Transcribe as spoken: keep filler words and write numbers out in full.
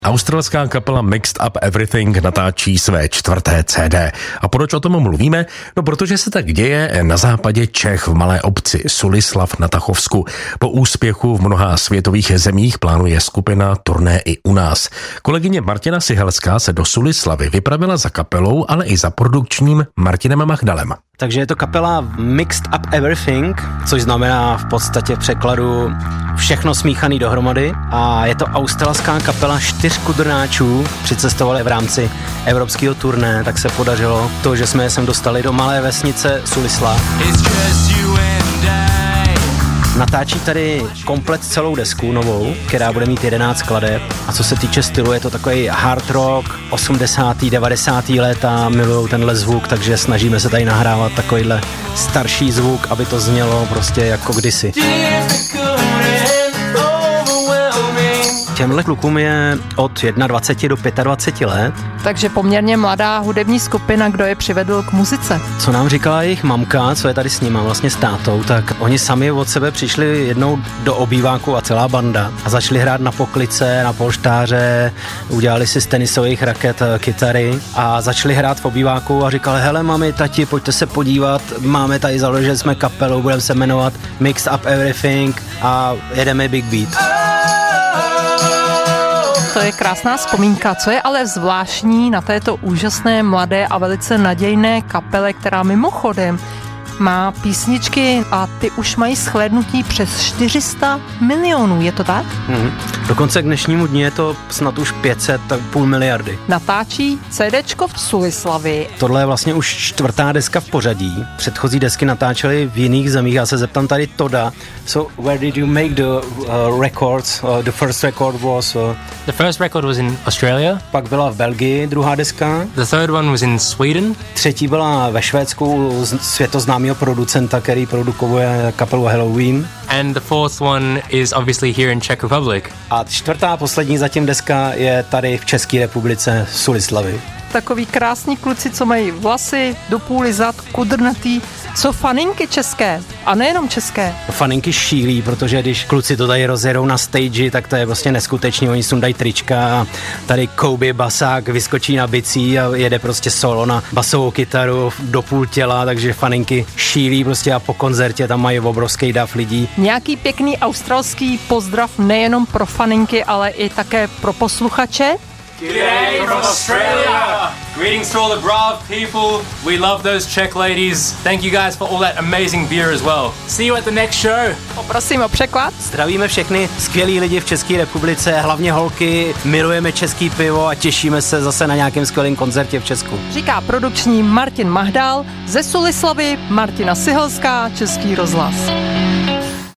Australská kapela Mixed Up Everything natáčí své čtvrté cé dé. A proč o tom mluvíme? No protože se tak děje na západě Čech v malé obci Sulislav na Tachovsku. Po úspěchu v mnoha světových zemích plánuje skupina turné i u nás. Kolegyně Martina Sihelská se do Sulislavy vypravila za kapelou, ale i za produkčním Martinem Mahdalem. Takže je to kapela Mixed Up Everything, což znamená v podstatě v překladu všechno smíchaný dohromady, a je to australská kapela čtyř kudrnáčů. Přicestovali v rámci evropského turné, tak se podařilo to, že jsme je sem dostali do malé vesnice Sulislav. Natáčí tady komplet celou desku novou, která bude mít jedenáct skladeb, a co se týče stylu, je to takový hard rock, osmdesátá devadesátá léta, milujou tenhle zvuk, takže snažíme se tady nahrávat takovýhle starší zvuk, aby to znělo prostě jako kdysi. Těmhle klukům je od dvacet jedna do dvacet pět let. Takže poměrně mladá hudební skupina, kdo je přivedl k muzice. Co nám říkala jejich mamka, co je tady s nima, vlastně s tátou, tak oni sami od sebe přišli jednou do obýváku a celá banda a začali hrát na poklice, na polštáře, udělali si z tenisových raket kytary a začali hrát v obýváku a říkali: hele mami, tati, pojďte se podívat, máme tady založili jsme kapelu, budeme se jmenovat Mixed Up Everything a jedeme Big Beat. To je krásná vzpomínka. Co je ale zvláštní na této úžasné, mladé a velice nadějné kapele, která mimochodem má písničky a ty už mají shlédnutí přes čtyři sta milionů, je to tak? Hmm. Dokonce k dnešnímu dni je to snad už pět set, tak půl miliardy. Natáčí CDčko v Sulislavi. Tohle je vlastně už čtvrtá deska v pořadí. Předchozí desky natáčely v jiných zemích. Já se zeptám tady Toda. So, where did you make the uh, records? Uh, the first record was... Uh, the first record was in Australia. Pak byla v Belgii druhá deska. The third one was in Sweden. Třetí byla ve Švédsku světoznámého producenta, který produkuje kapelu Halloween. And the fourth one is obviously here in Czech Republic. A čtvrtá, poslední zatím deska je tady v České republice v Sulislavy. Takový krásní kluci, co mají vlasy do půly zad, kudrnatý. Co faninky české? A nejenom české. Faninky šílí, protože když kluci to tady rozjedou na stage, tak to je prostě neskutečný. Oni sundají trička a tady Kobe basák vyskočí na bicí a jede prostě solo na basovou kytaru do půl těla, takže faninky šílí prostě a po koncertě tam mají obrovský dav lidí. Nějaký pěkný australský pozdrav nejenom pro faninky, ale i také pro posluchače. G'day from Australia! Greetings to all the Brav people. We love those Czech ladies. Thank you guys for all that amazing beer as well. See you at the next show. Poprosím o překlad. Zdravíme všechny skvělý lidi v České republice, hlavně holky, milujeme český pivo a těšíme se zase na nějakém skvělém koncertě v Česku. Říká produkční Martin Mahdal, ze Sulislavy Martina Sihelská, Český rozhlas.